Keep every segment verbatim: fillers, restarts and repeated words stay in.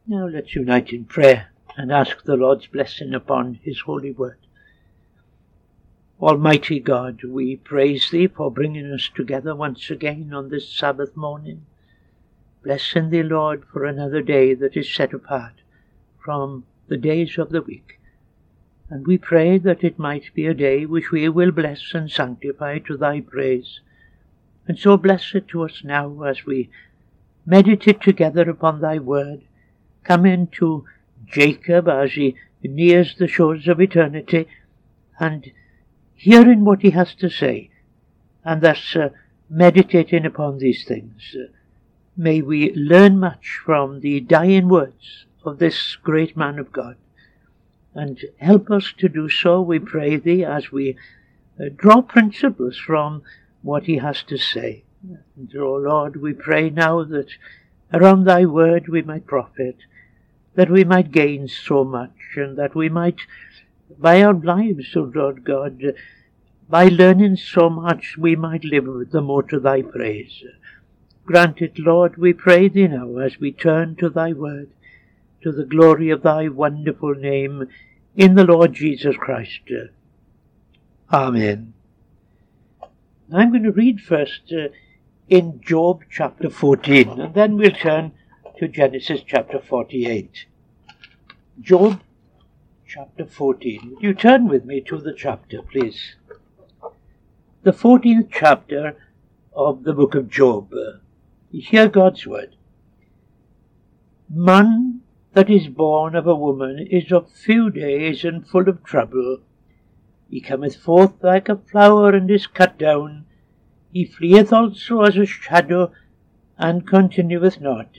Now let's unite in prayer and ask the Lord's blessing upon his holy word. Almighty God, we praise thee for bringing us together once again on this Sabbath morning. Blessing thee, Lord, for another day that is set apart from the days of the week. And we pray that it might be a day which we will bless and sanctify to thy praise. And so bless it to us now as we meditate together upon thy word, coming to Jacob as he nears the shores of eternity, and hearing what he has to say, and thus uh, meditating upon these things. Uh, may we learn much from the dying words of this great man of God, and help us to do so, we pray thee, as we uh, draw principles from what he has to say. And, O Lord, we pray now that around thy word we might profit, that we might gain so much, and that we might, by our lives, O Lord God, by learning so much, we might live the more to thy praise. Grant it, Lord, we pray thee now, as we turn to thy word, to the glory of thy wonderful name, in the Lord Jesus Christ. Amen. I'm going to read first uh, in Job chapter fourteen, and then we'll turn to Genesis chapter forty-eight. Job chapter fourteen. Would you turn with me to the chapter, please? The fourteenth chapter of the book of Job. Hear God's word. Man that is born of a woman is of few days and full of trouble. He cometh forth like a flower and is cut down. He fleeth also as a shadow and continueth not.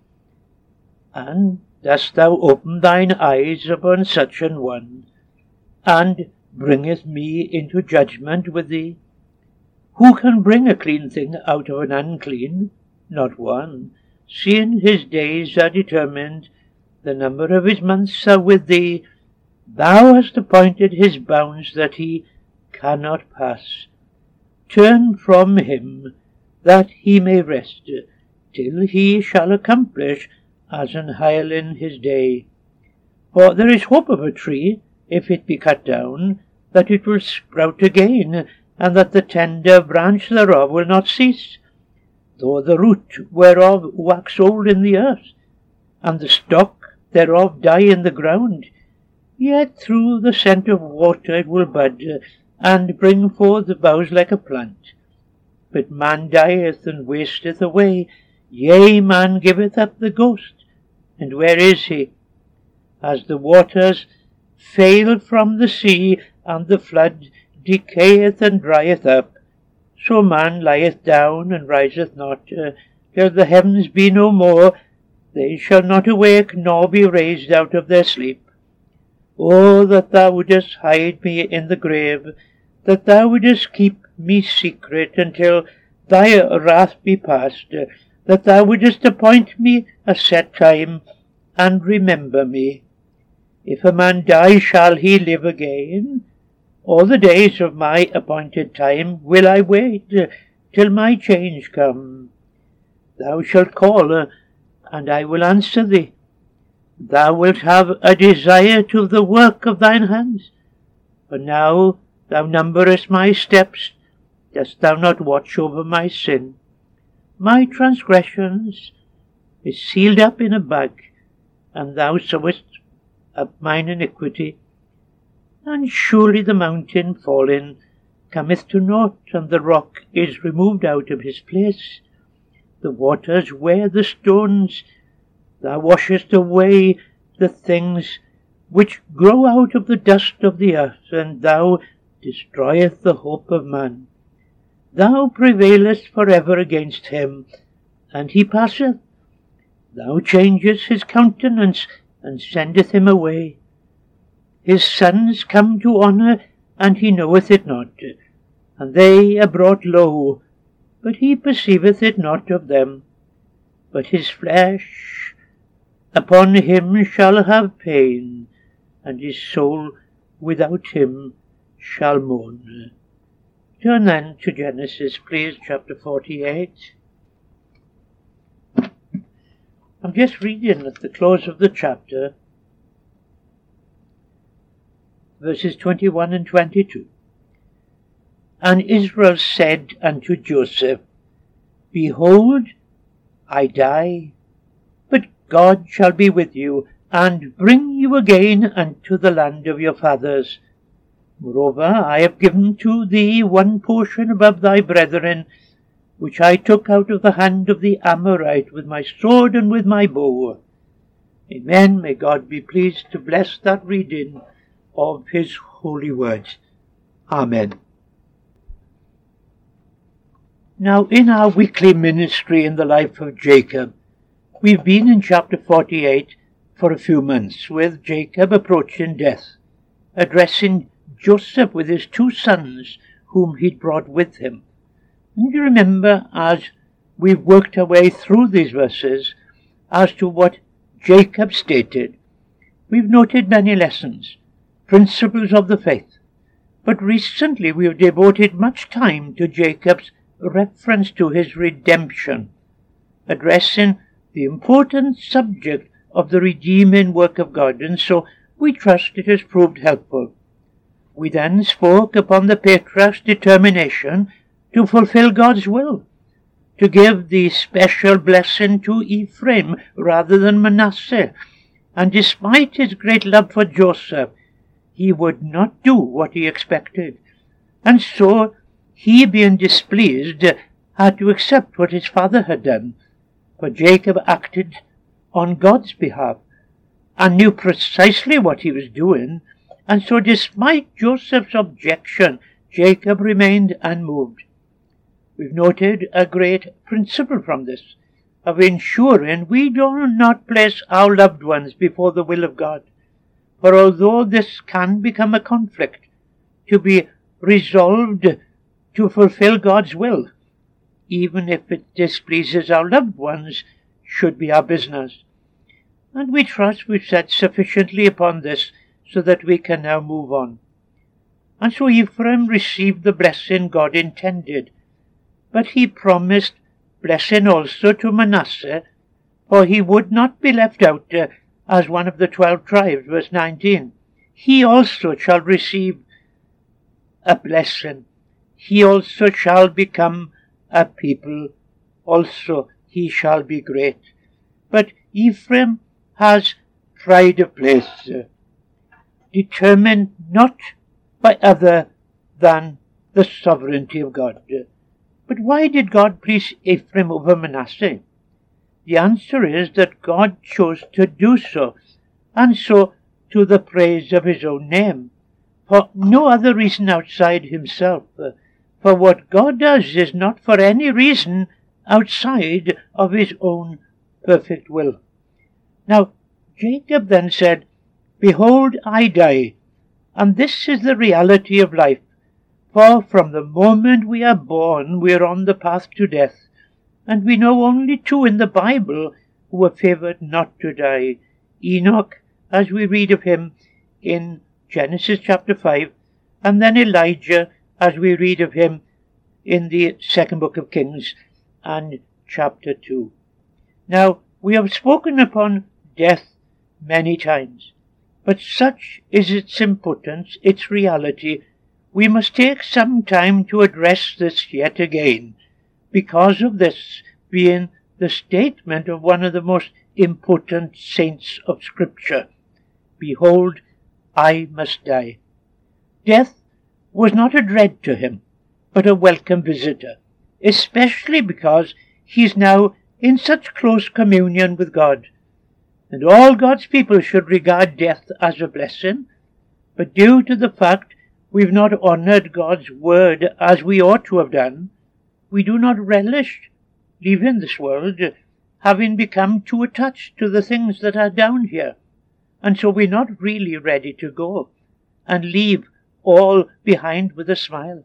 And dost thou open thine eyes upon such an one, and bringeth me into judgment with thee? Who can bring a clean thing out of an unclean? Not one, seeing his days are determined, the number of his months are with thee. Thou hast appointed his bounds that he cannot pass. Turn from him, that he may rest, till he shall accomplish as an hireling his day. For there is hope of a tree, if it be cut down, that it will sprout again, and that the tender branch thereof will not cease. Though the root whereof wax old in the earth, and the stock thereof die in the ground, yet through the scent of water it will bud, and bring forth the boughs like a plant. But man dieth and wasteth away, yea, man giveth up the ghost. And where is he? As the waters fail from the sea, and the flood decayeth and drieth up, so man lieth down and riseth not, uh, till the heavens be no more. They shall not awake, nor be raised out of their sleep. O that thou wouldest hide me in the grave, that thou wouldest keep me secret until thy wrath be past, uh, that thou wouldest appoint me a set time, and remember me. If a man die, shall he live again? All the days of my appointed time will I wait, uh, till my change come. Thou shalt call, uh, and I will answer thee. Thou wilt have a desire to the work of thine hands. For now thou numberest my steps, dost thou not watch over my sin? My transgressions is sealed up in a bag, and thou sewest up mine iniquity. And surely the mountain fallen cometh to naught, and the rock is removed out of his place. The waters wear the stones. Thou washest away the things which grow out of the dust of the earth, and thou destroyest the hope of man. Thou prevailest for ever against him, and he passeth. Thou changest his countenance, and sendeth him away. His sons come to honour, and he knoweth it not, and they are brought low, but he perceiveth it not of them. But his flesh upon him shall have pain, and his soul without him shall mourn. Turn then to Genesis, please, chapter forty-eight. And just reading at the close of the chapter, verses twenty-one and twenty-two. And Israel said unto Joseph, Behold, I die, but God shall be with you, and bring you again unto the land of your fathers. Moreover, I have given to thee one portion above thy brethren, which I took out of the hand of the Amorite with my sword and with my bow. Amen. May God be pleased to bless that reading of his holy words. Amen. Now, in our weekly ministry in the life of Jacob, we've been in chapter forty-eight for a few months, with Jacob approaching death, addressing Joseph with his two sons whom he'd brought with him. And you remember, as we've worked our way through these verses, as to what Jacob stated, we've noted many lessons, principles of the faith. But recently we have devoted much time to Jacob's reference to his redemption, addressing the important subject of the redeeming work of God, and so we trust it has proved helpful. We then spoke upon the patriarch's determination to fulfill God's will, to give the special blessing to Ephraim rather than Manasseh, and despite his great love for Joseph, he would not do what he expected, and so he, being displeased, had to accept what his father had done, for Jacob acted on God's behalf and knew precisely what he was doing, and so despite Joseph's objection, Jacob remained unmoved. We've noted a great principle from this, of ensuring we do not place our loved ones before the will of God. For although this can become a conflict, to be resolved to fulfill God's will, even if it displeases our loved ones, should be our business. And we trust we've said sufficiently upon this so that we can now move on. And so Ephraim received the blessing God intended, but he promised blessing also to Manasseh, for he would not be left out uh, as one of the twelve tribes, verse nineteen. He also shall receive a blessing. He also shall become a people. Also he shall be great. But Ephraim has pride of place, uh, determined not by other than the sovereignty of God. But why did God place Ephraim over Manasseh? The answer is that God chose to do so, and so to the praise of his own name, for no other reason outside himself. For what God does is not for any reason outside of his own perfect will. Now, Jacob then said, Behold, I die, and this is the reality of life. For from the moment we are born, we are on the path to death, and we know only two in the Bible who were favoured not to die. Enoch, as we read of him in Genesis chapter five, and then Elijah, as we read of him in the second book of Kings and chapter two. Now, we have spoken upon death many times, but such is its importance, its reality, we must take some time to address this yet again, because of this being the statement of one of the most important saints of Scripture. Behold, I must die. Death was not a dread to him, but a welcome visitor, especially because he is now in such close communion with God. And all God's people should regard death as a blessing, but due to the fact we've not honoured God's word as we ought to have done, we do not relish leaving this world, having become too attached to the things that are down here, and so we're not really ready to go and leave all behind with a smile.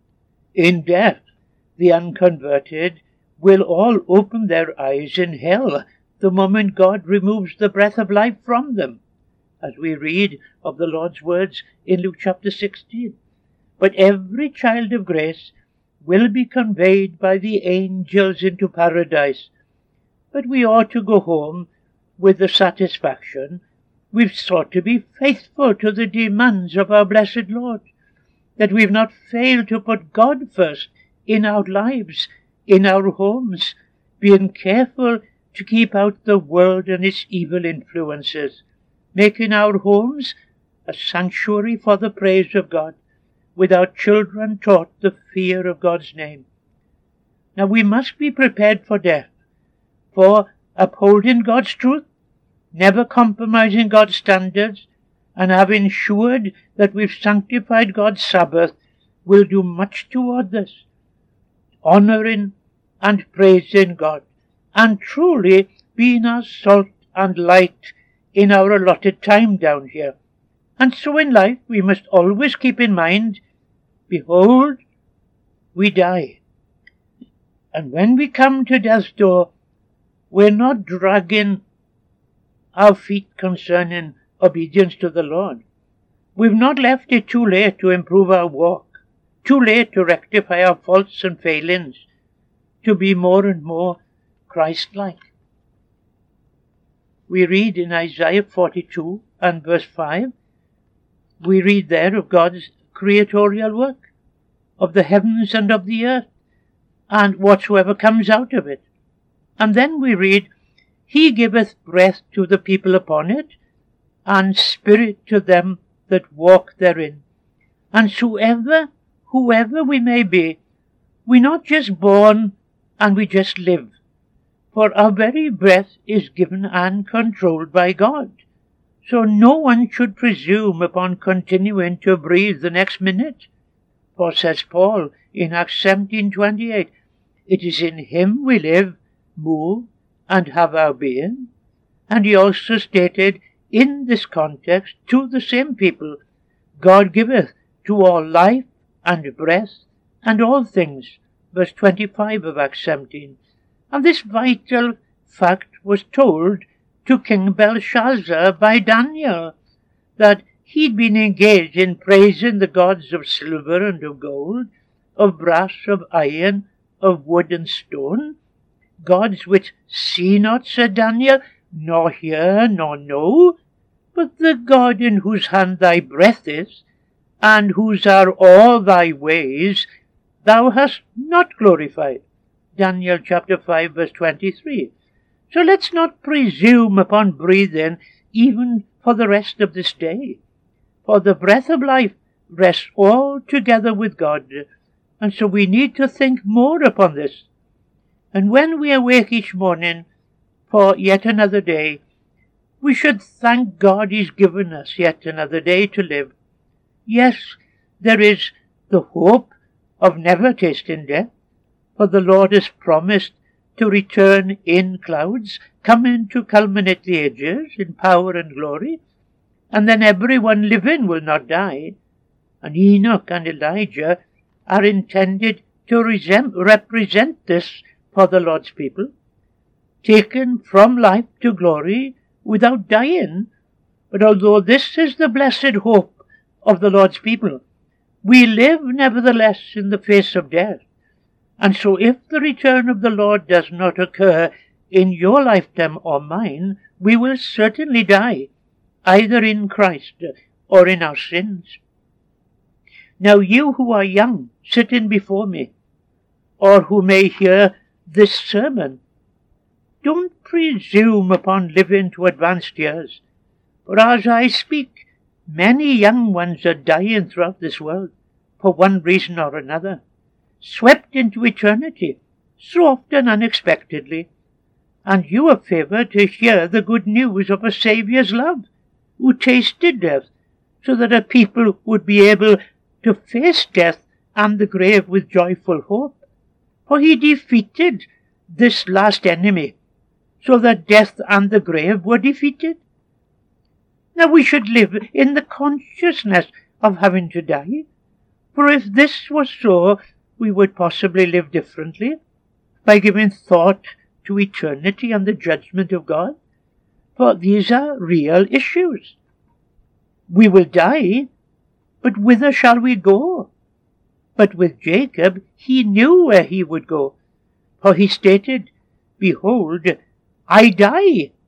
In death, the unconverted will all open their eyes in hell the moment God removes the breath of life from them, as we read of the Lord's words in Luke chapter sixteen. But every child of grace will be conveyed by the angels into paradise. But we ought to go home with the satisfaction we've sought to be faithful to the demands of our blessed Lord, that we've not failed to put God first in our lives, in our homes, being careful to keep out the world and its evil influences, making our homes a sanctuary for the praise of God, with our children taught the fear of God's name. Now we must be prepared for death, for upholding God's truth, never compromising God's standards, and having ensured that we've sanctified God's Sabbath, will do much toward this, honouring and praising God, and truly being our salt and light in our allotted time down here. And so in life we must always keep in mind, behold, we die. And when we come to death's door, we're not dragging our feet concerning obedience to the Lord. We've not left it too late to improve our walk, too late to rectify our faults and failings, to be more and more Christ-like. We read in Isaiah forty-two and verse five, we read there of God's creatorial work, of the heavens and of the earth, and whatsoever comes out of it. And then we read, He giveth breath to the people upon it, and spirit to them that walk therein. And soever, whoever we may be, we're not just born and we just live, for our very breath is given and controlled by God. So no one should presume upon continuing to breathe the next minute. For, says Paul in Acts seventeen twenty-eight, it is in Him we live, move, and have our being. And he also stated in this context to the same people, God giveth to all life and breath and all things, verse twenty-five of Acts seventeen. And this vital fact was told to King Belshazzar by Daniel, that he'd been engaged in praising the gods of silver and of gold, of brass, of iron, of wood and stone, gods which see not, said Daniel, nor hear, nor know, but the God in whose hand thy breath is, and whose are all thy ways, thou hast not glorified. Daniel chapter five verse twenty-three. So let's not presume upon breathing even for the rest of this day, for the breath of life rests altogether with God, and so we need to think more upon this. And when we awake each morning for yet another day, we should thank God He's given us yet another day to live. Yes, there is the hope of never tasting death, for the Lord has promised to return in clouds, coming to culminate the ages in power and glory, and then everyone living will not die. And Enoch and Elijah are intended to resem- represent this for the Lord's people, taken from life to glory without dying. But although this is the blessed hope of the Lord's people, we live nevertheless in the face of death. And so if the return of the Lord does not occur in your lifetime or mine, we will certainly die, either in Christ or in our sins. Now you who are young, sitting before me, or who may hear this sermon, don't presume upon living to advanced years, for as I speak, many young ones are dying throughout this world, for one reason or another, swept into eternity, so often unexpectedly, and you are favoured to hear the good news of a Saviour's love, who tasted death, so that a people would be able to face death and the grave with joyful hope. For He defeated this last enemy, so that death and the grave were defeated. Now we should live in the consciousness of having to die, for if this was so, we would possibly live differently, by giving thought to eternity and the judgment of God, for these are real issues. We will die, but whither shall we go? But with Jacob he knew where he would go, for he stated, Behold, I die,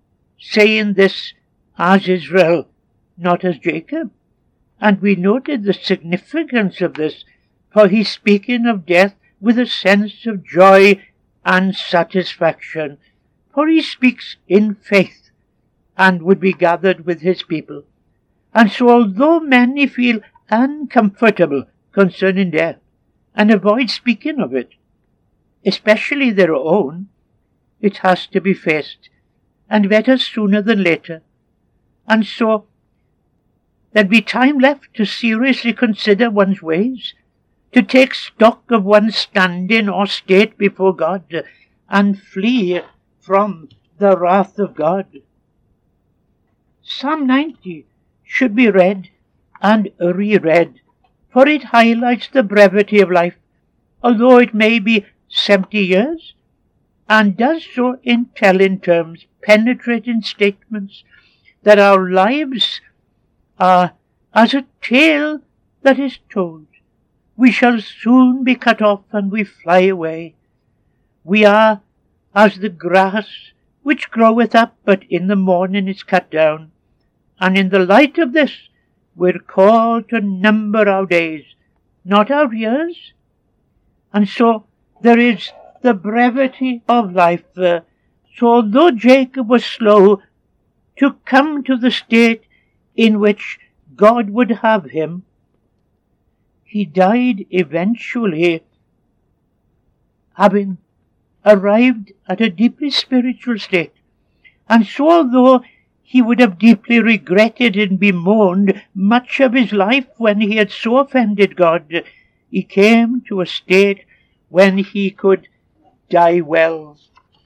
saying this as Israel, not as Jacob. And we noted the significance of this, for he's speaking of death with a sense of joy and satisfaction, for he speaks in faith and would be gathered with his people. And so although many feel uncomfortable concerning death and avoid speaking of it, especially their own, it has to be faced, and better sooner than later. And so there'd be time left to seriously consider one's ways, to take stock of one's standing or state before God, and flee from the wrath of God. Psalm ninety should be read and reread, for it highlights the brevity of life, although it may be seventy years, and does so in telling terms, penetrating statements, that our lives are as a tale that is told. We shall soon be cut off, and we fly away. We are as the grass which groweth up, but in the morning is cut down. And in the light of this, we're called to number our days, not our years. And so there is the brevity of life. Uh, so although Jacob was slow to come to the state in which God would have him, he died eventually, having arrived at a deeply spiritual state. And so although he would have deeply regretted and bemoaned much of his life when he had so offended God, he came to a state when he could die well,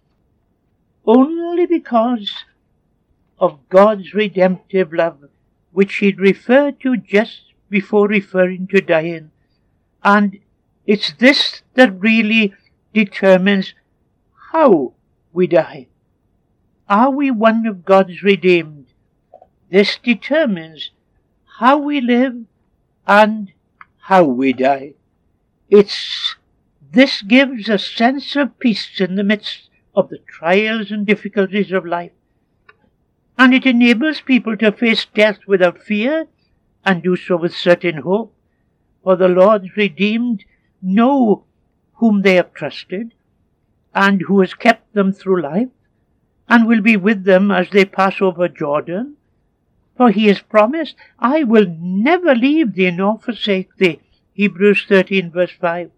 only because of God's redemptive love, which he'd referred to just before referring to dying. And it's this that really determines how we die. Are we one of God's redeemed? This determines how we live and how we die. It's this gives a sense of peace in the midst of the trials and difficulties of life, and it enables people to face death without fear and do so with certain hope, for the Lord's redeemed know whom they have trusted and who has kept them through life and will be with them as they pass over Jordan. For he has promised, I will never leave thee nor forsake thee. Hebrews thirteen verse five.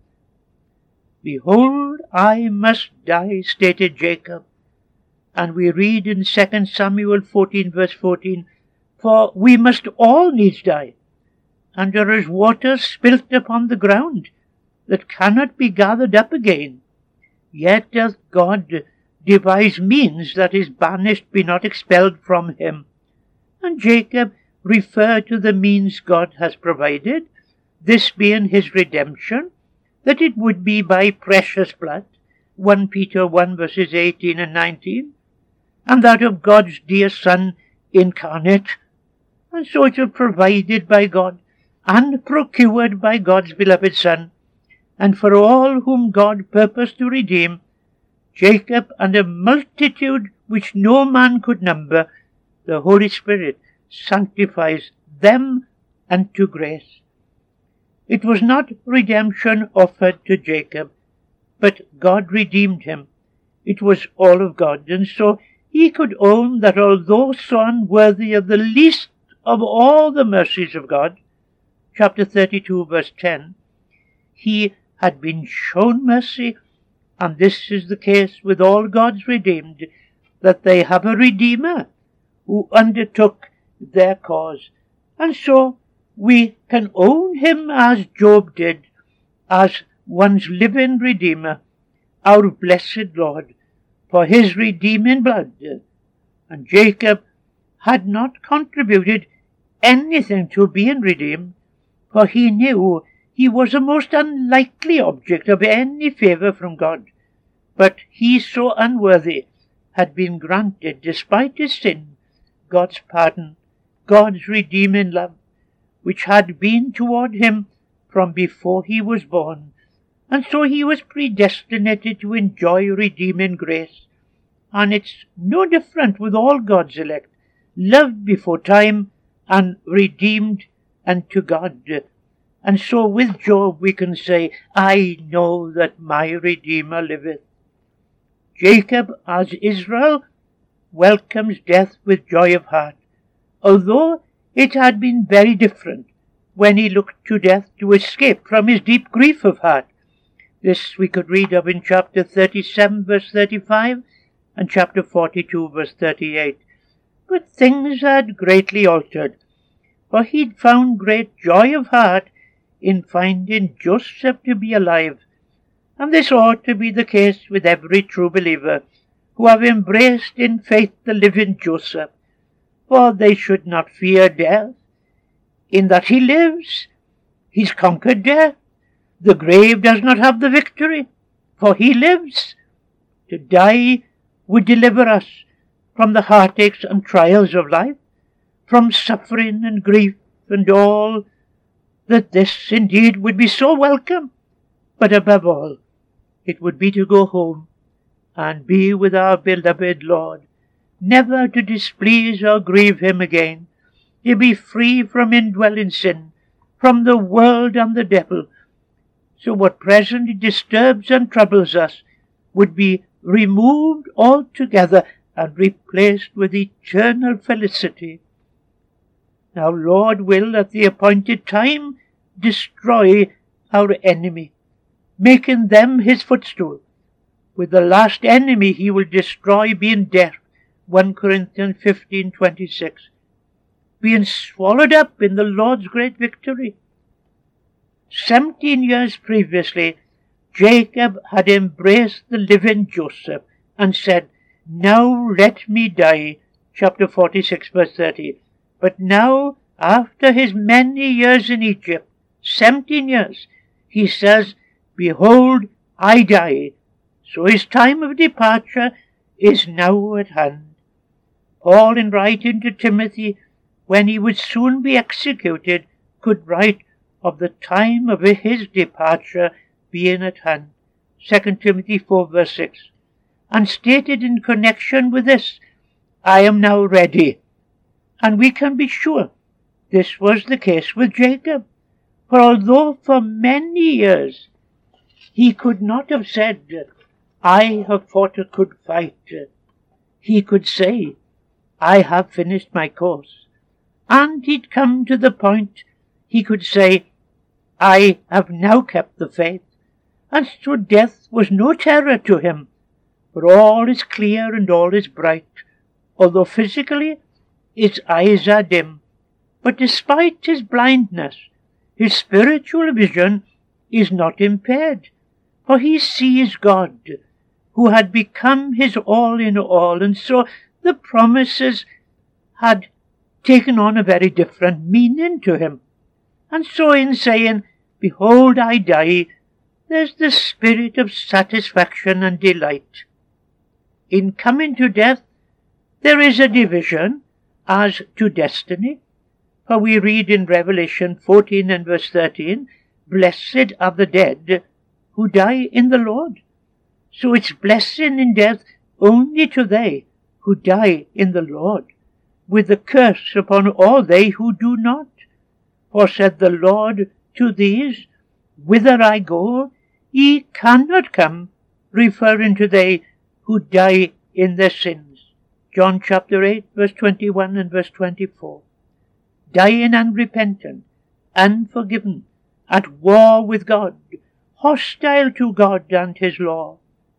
Behold, I must die, stated Jacob. And we read in Second Samuel fourteen verse fourteen, for we must all needs die, and there is water spilt upon the ground that cannot be gathered up again. Yet doth God devise means that his banished be not expelled from him. And Jacob referred to the means God has provided, this being his redemption, that it would be by precious blood, First Peter one verses eighteen and nineteen, and that of God's dear Son incarnate. And so it was provided by God and procured by God's beloved Son, and for all whom God purposed to redeem, Jacob and a multitude which no man could number, the Holy Spirit sanctifies them unto grace. It was not redemption offered to Jacob, but God redeemed him. It was all of God, and so he could own that although so unworthy of the least of all the mercies of God, chapter thirty-two verse ten, he had been shown mercy, and this is the case with all God's redeemed, that they have a Redeemer who undertook their cause. And so we can own him as Job did, as one's living Redeemer, our blessed Lord, for his redeeming blood. And Jacob had not contributed anything to being redeemed, for he knew he was a most unlikely object of any favour from God. But he, so unworthy, had been granted, despite his sin, God's pardon, God's redeeming love, which had been toward him from before he was born, and so he was predestinated to enjoy redeeming grace, And it's no different with all God's elect, loved before time and redeemed unto God. And so with Job we can say, I know that my Redeemer liveth. Jacob, as Israel, welcomes death with joy of heart, although it had been very different when he looked to death to escape from his deep grief of heart. This we could read of in chapter thirty-seven, verse thirty-five, and chapter forty-two, verse thirty-eight. But things had greatly altered, for he'd found great joy of heart in finding Joseph to be alive, and this ought to be the case with every true believer who have embraced in faith the living Joseph, for they should not fear death, in that he lives. He's conquered death. The grave does not have the victory, for he lives. To die would deliver us from the heartaches and trials of life, from suffering and grief and all, that this indeed would be so welcome. But above all, it would be to go home and be with our beloved Lord, never to displease or grieve him again, to be free from indwelling sin, from the world and the devil. So what presently disturbs and troubles us would be removed altogether and replaced with eternal felicity. Now Lord will at the appointed time destroy our enemy, making them his footstool. With the last enemy he will destroy being death, First Corinthians fifteen twenty-six, being swallowed up in the Lord's great victory. Seventeen years previously, Jacob had embraced the living Joseph and said, Now let me die, chapter forty-six, verse thirty. But now, after his many years in Egypt, seventeen years, he says, Behold, I die. So his time of departure is now at hand. Paul, in writing to Timothy, when he would soon be executed, could write of the time of his departure being at hand, Second Timothy four, verse six, and stated in connection with this, I am now ready. And we can be sure this was the case with Jacob, for although for many years he could not have said, I have fought a good fight, he could say, I have finished my course. And he'd come to the point he could say, I have now kept the faith. And so death was no terror to him, for all is clear and all is bright, although physically his eyes are dim. But despite his blindness, his spiritual vision is not impaired, for he sees God, who had become his all in all, and so the promises had taken on a very different meaning to him. And so in saying, Behold, I die, there's the spirit of satisfaction and delight. In coming to death, there is a division as to destiny, for we read in Revelation fourteen and verse thirteen, Blessed are the dead who die in the Lord. So it's blessing in death only to they who die in the Lord, with the curse upon all they who do not. For said the Lord to these, Whither I go, ye cannot come, referring to they who die in their sins. John chapter eight, verse twenty-one and verse twenty-four. Dying unrepentant, unforgiven, at war with God, hostile to God and his law.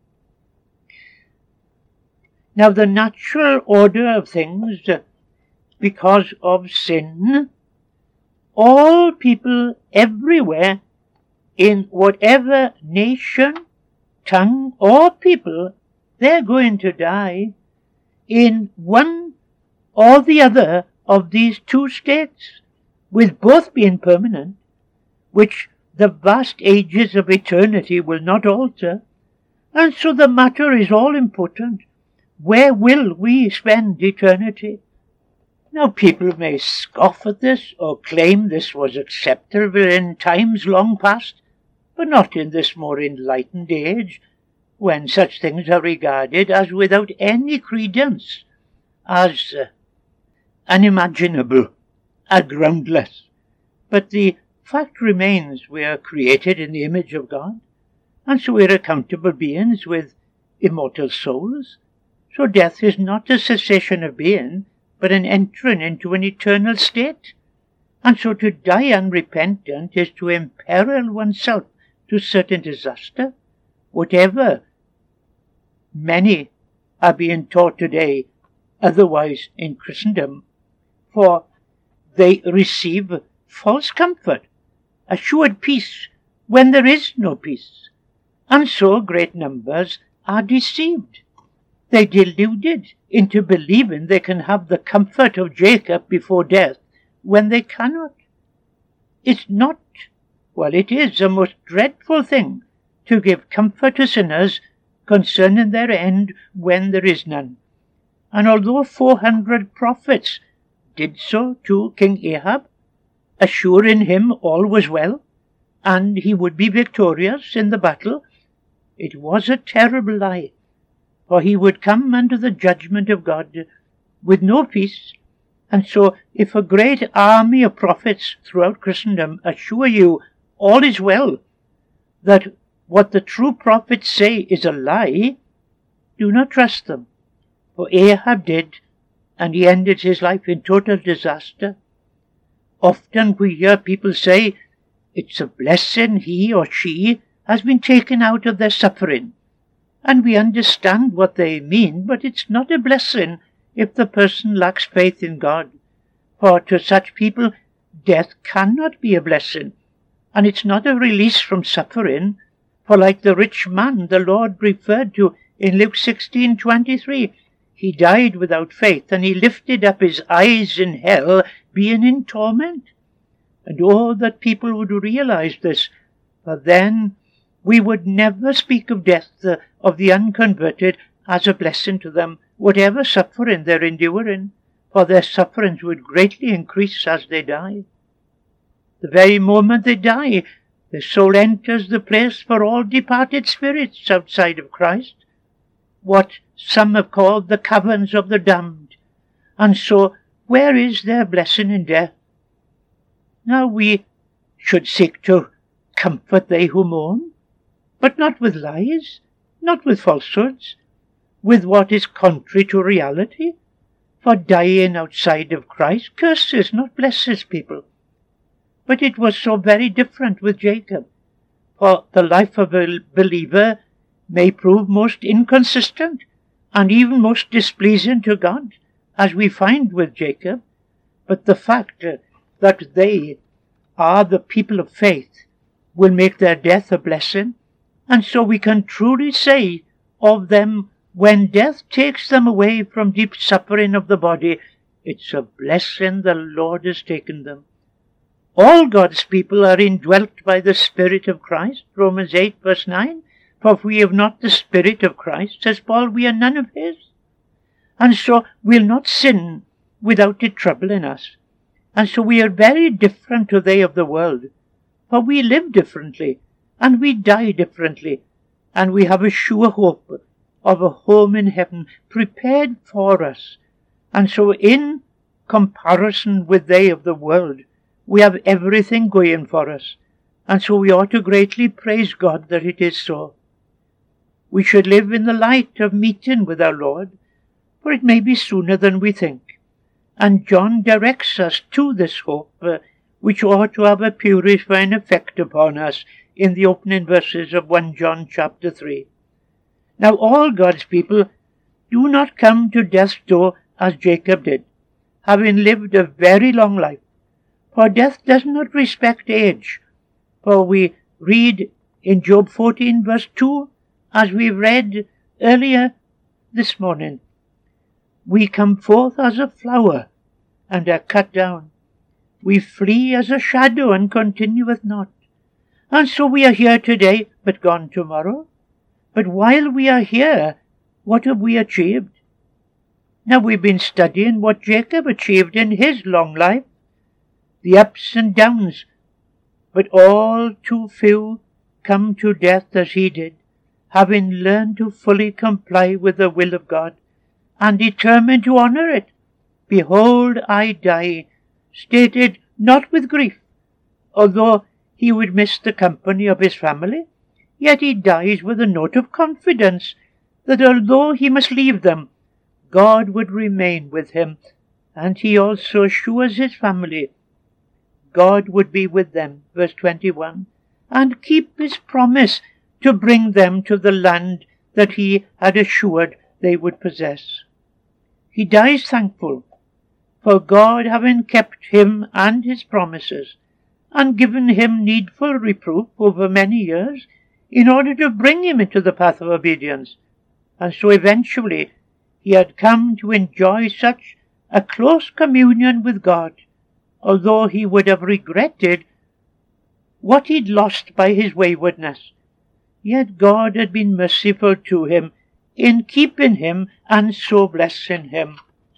Now the natural order of things, because of sin, all people everywhere, in whatever nation, tongue, or people, they're going to die in one or the other of these two states, with both being permanent, which the vast ages of eternity will not alter. And so the matter is all important. Where will we spend eternity? Now people may scoff at this or claim this was acceptable in times long past, but not in this more enlightened age, when such things are regarded as without any credence, as uh, unimaginable, as groundless. But the fact remains we are created in the image of God, and so we are accountable beings with immortal souls. So death is not a cessation of being, but an entering into an eternal state. And so to die unrepentant is to imperil oneself to certain disaster, whatever many are being taught today otherwise in Christendom, for they receive false comfort, assured peace when there is no peace, and so great numbers are deceived. They deluded into believing they can have the comfort of Jacob before death when they cannot. It's not, well, it is a most dreadful thing to give comfort to sinners concerning their end when there is none. And although four hundred prophets did so to King Ahab, assuring him all was well, and he would be victorious in the battle, it was a terrible lie, for he would come under the judgment of God with no peace. And so if a great army of prophets throughout Christendom assure you all is well, that what the true prophets say is a lie, do not trust them. For Ahab did, and he ended his life in total disaster. Often we hear people say it's a blessing he or she has been taken out of their suffering, and we understand what they mean, but it's not a blessing if the person lacks faith in God. For to such people death cannot be a blessing, and it's not a release from suffering, for like the rich man the Lord referred to in Luke sixteen twenty-three, he died without faith, and he lifted up his eyes in hell, being in torment. And oh, that people would realize this, for then we would never speak of death uh, of the unconverted as a blessing to them, whatever suffering they're enduring, for their sufferings would greatly increase as they die. The very moment they die, the soul enters the place for all departed spirits outside of Christ, what some have called the caverns of the damned. And so, where is their blessing in death? Now we should seek to comfort they who mourn, but not with lies, not with falsehoods, with what is contrary to reality. For dying outside of Christ curses, not blesses people. But it was so very different with Jacob, for the life of a believer may prove most inconsistent and even most displeasing to God, as we find with Jacob, but the fact that they are the people of faith will make their death a blessing, and so we can truly say of them, when death takes them away from deep suffering of the body, it's a blessing the Lord has taken them. All God's people are indwelt by the Spirit of Christ, Romans eight verse nine, for if we have not the Spirit of Christ, says Paul, we are none of his. And so we'll not sin without it troubling us. And so we are very different to they of the world, for we live differently, and we die differently, and we have a sure hope of a home in heaven prepared for us. And so in comparison with they of the world, we have everything going for us, and so we ought to greatly praise God that it is so. We should live in the light of meeting with our Lord, for it may be sooner than we think. And John directs us to this hope, uh, which ought to have a purifying effect upon us in the opening verses of First John chapter three. Now all God's people do not come to death's door as Jacob did, having lived a very long life. For death does not respect age. For we read in Job fourteen verse two, as we read earlier this morning, we come forth as a flower and are cut down. We flee as a shadow and continueth not. And so we are here today, but gone tomorrow. But while we are here, what have we achieved? Now we've been studying what Jacob achieved in his long life, the ups and downs, but all too few come to death as he did, having learned to fully comply with the will of God, and determined to honour it, behold, I die, stated not with grief, although he would miss the company of his family, yet he dies with a note of confidence that although he must leave them, God would remain with him, and he also assures his family God would be with them, verse twenty-one, and keep his promise to bring them to the land that he had assured they would possess. He dies thankful for God having kept him and his promises, and given him needful reproof over many years in order to bring him into the path of obedience, and so eventually he had come to enjoy such a close communion with God, although he would have regretted what he'd lost by his waywardness. Yet God had been merciful to him in keeping him and so blessing him.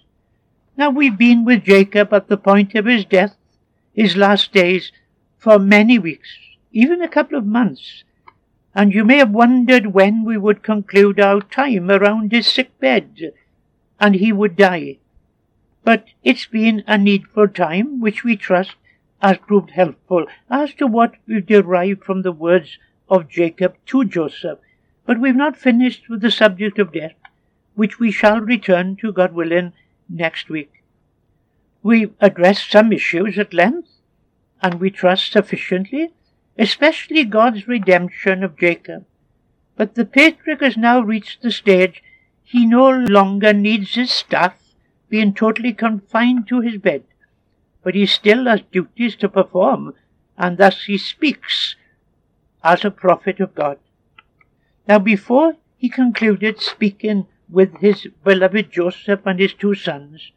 Now we've been with Jacob at the point of his death, his last days, for many weeks, even a couple of months, and you may have wondered when we would conclude our time around his sick bed, and he would die. But it's been a needful time, which we trust has proved helpful as to what we've derived from the words of Jacob to Joseph. But we've not finished with the subject of death, which we shall return to, God willing, next week. We've addressed some issues at length, and we trust sufficiently, especially God's redemption of Jacob. But the patriarch has now reached the stage he no longer needs his staff being totally confined to his bed, but he still has duties to perform, and thus he speaks as a prophet of God. Now before he concluded speaking with his beloved Joseph and his two sons,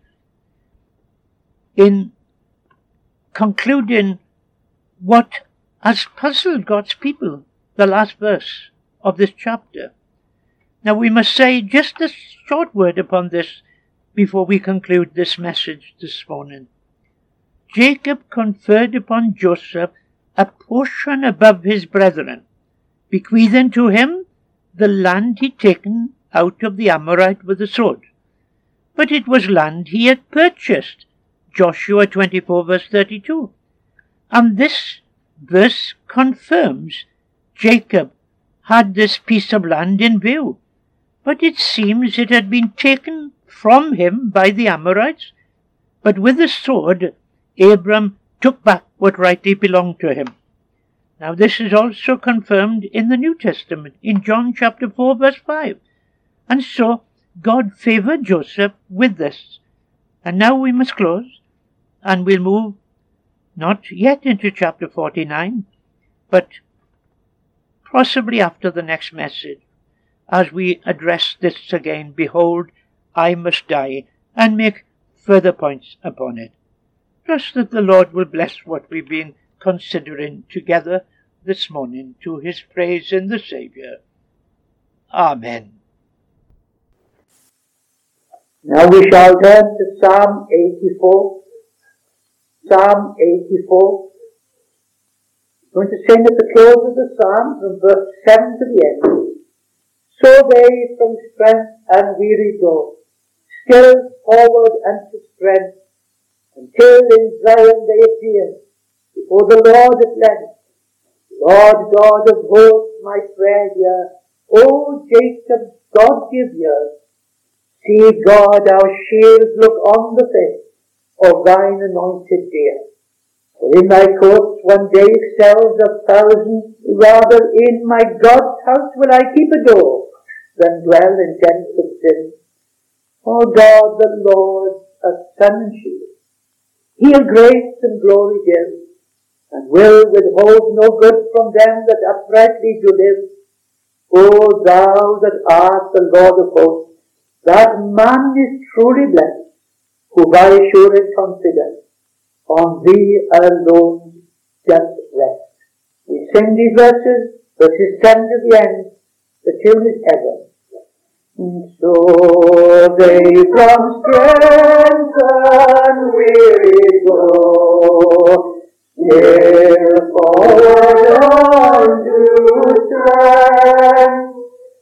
in concluding what has puzzled God's people, the last verse of this chapter. Now we must say just a short word upon this before we conclude this message this morning. Jacob conferred upon Joseph a portion above his brethren, bequeathing to him the land he'd taken out of the Amorite with the sword. But it was land he had purchased, Joshua twenty-four verse thirty-two. And this verse confirms Jacob had this piece of land in view, but it seems it had been taken from him by the Amorites, but with the sword Abram took back what rightly belonged to him. Now this is also confirmed in the New Testament, in John chapter four verse five. And so God favoured Joseph with this. And now we must close, and we'll move not yet into chapter forty-nine, but possibly after the next message, as we address this again, behold, I must die, and make further points upon it. Trust that the Lord will bless what we've been considering together this morning, to his praise in the Saviour. Amen. Now we shall turn to Psalm eighty-four. Psalm eighty-four. I'm going to sing at the close of the psalm from verse seven to the end. So they from strength and weary go, still forward unto strength, until in Zion they appear before the Lord at length. Lord God of hosts, my prayer hear. O Jacob, God give ear. See, God, our shield, look on the face of thine anointed dear. For in thy courts one day excels a thousand, rather in my God's house will I keep a door, than dwell in tents of sin. For God the Lord, a sun and shield, he'll grace and glory give, and will withhold no good from them that uprightly do live. O thou that art the Lord of hosts, that man is truly blessed, who by assured confidence on thee alone doth rest. We sing these verses, verses ten to the end. The tune is heaven. And so they from strength and weary go, still forward on to strength,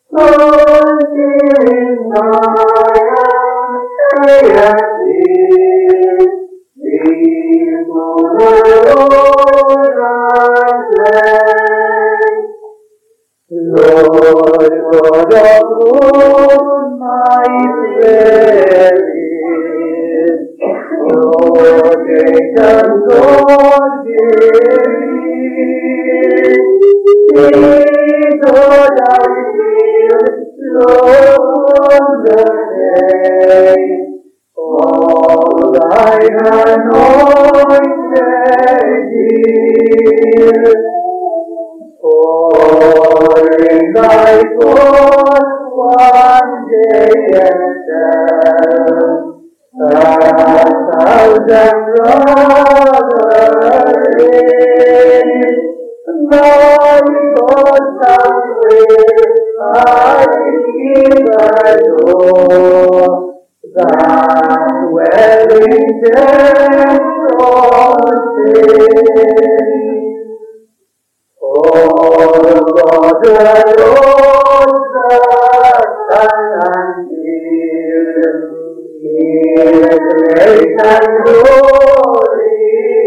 great and God gave Jesus, I feel lonely. All thine anointed dear, for in thy court one day excel a thousand brothers reign. My God, thou will I give adore, that dwelling depths of sin. For God alone doth and dear, His grace and glory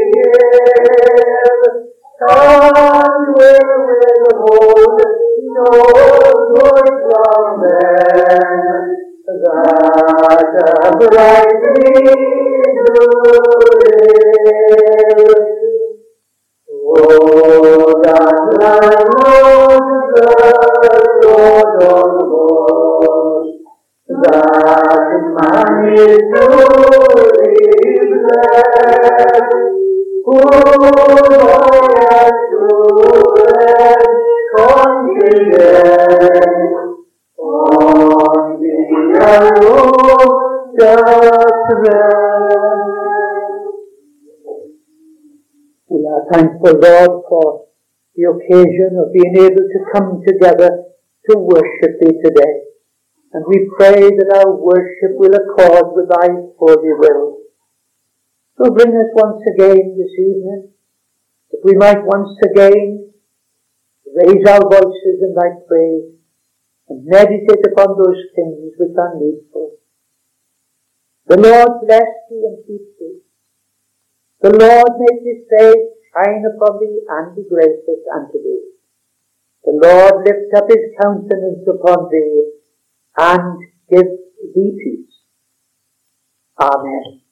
give, and will withhold no good from them that uprightly do live. Oh, that thou knowest the Lord of hosts, that man is truly blessed, who by assurance confident on the road doth rest. We are thankful, Lord, for the occasion of being able to come together to worship Thee today. And we pray that our worship will accord with Thy holy will. So bring us once again this evening, that we might once again raise our voices in Thy praise and meditate upon those things which are needful. The Lord bless Thee and keep Thee. The Lord make His face shine upon thee and be gracious unto thee. The Lord lift up His countenance upon thee and give thee peace. Amen.